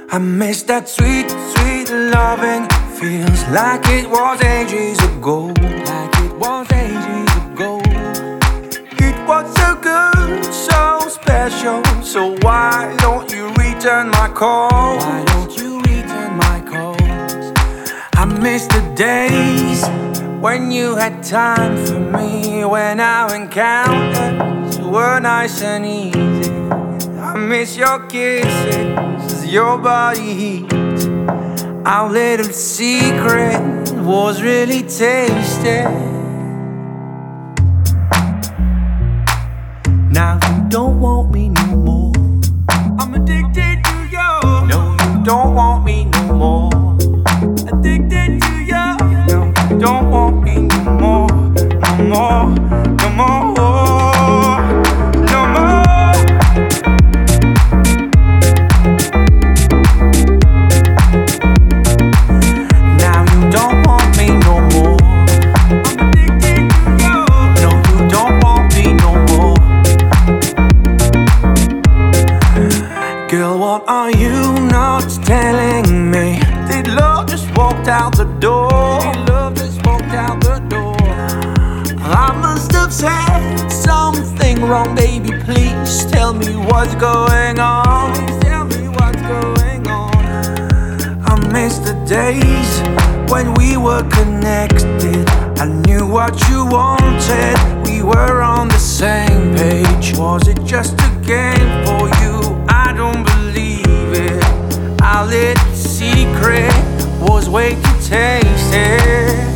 I miss that sweet, sweet loving. Feels like it was ages ago. Like it was ages ago. It was so good, so special. So why don't you return my call? Why don't you return my calls? I miss the days when you had time for me, when our encounters were nice and easy. I miss your kisses, your body heat. Our little secret was really tasty. Now you don't want me no more. I'm addicted to you. No, you don't want me no more. Addicted to you. No, you don't want me no more. No more, no more, no more. Now you don't want me no more. I'm addicted to you. No, you don't want me no more. Girl, what are you not telling me? Did love just walk out the door? Did love just walk out the door? I must have said something wrong, baby. Please tell me what's going on. Please tell me what's going on. I miss the days when we were connected. I knew what you wanted. We were on the same page. Was it just a game for you? I don't believe it. Our little secret was way too tasty.